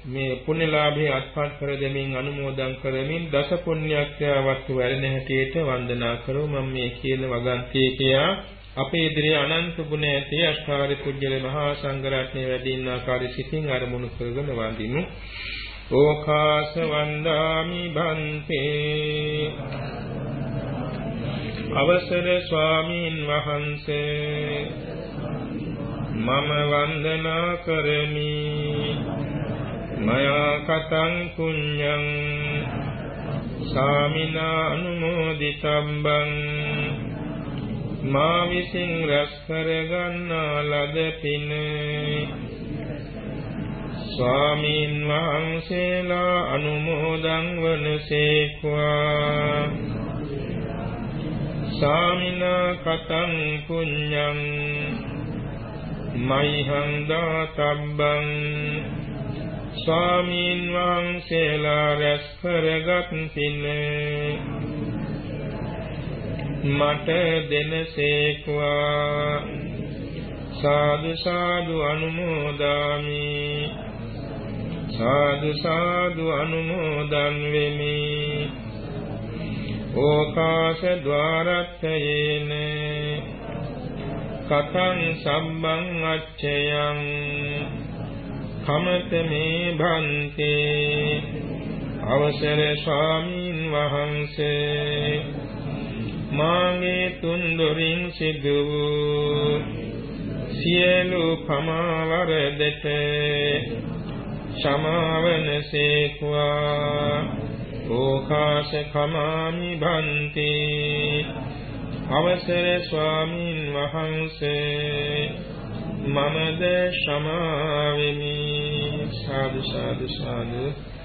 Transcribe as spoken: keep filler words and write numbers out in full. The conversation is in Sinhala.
මේ පුණ්‍යලාභයේ අත්පත් කර දෙමින් අනුමෝදන් කරමින් දස පුණ්‍යක්‍රියාවත් වැඩෙන හැටියට වන්දනා කරමු. මම මේ කියන වගන්තියේ කියා අපේ ඉදිරියේ අනන්ත ගුණ ඇති අෂ්ටාරි පුජ්‍යල මහා සංඝ රත්නයේ වැඩින්න ආකාරي සිතින් අරමුණු කරගෙන වඳිමු. ඕකාස වන්දාමි භන්තේ අවසර ස්වාමීන් වහන්සේ මම වන්දනා කරමි. මයා කතං පුඤ්ඤං සාමිනා අනුමෝදිතබ්බං මා විසින් රැස් කරගන්නා ලද පින ස්වාමීන් වහන්සේලා අනුමෝදන් වනසේක්වා. සාමිනා කතං පුඤ්ඤං මයිහං දාතබ්බං ස්වාමීන් වහන්සේලා රැස් කරගත් පින මට දෙනසේක්වා. සාදු සාදු අනුමෝදාමි. සාදු සාදු අනුමෝදන් වෙමි. ඕකාශ ద్వාරත්තයේන කතං සම්බං අච්චයං කමත මේ භන්තේ අවසර ස්වාමීන් වහන්සේ මාගේ තුන්දොරින් සිදු වූ සියලු පමාවරදට සමාවනසේක්වා. ඕකාශ කමාමි භන්තේ අවසර ස්වාමීන් වහන්සේ මමද සමාවෙමි. සාදු සාදු සාදු.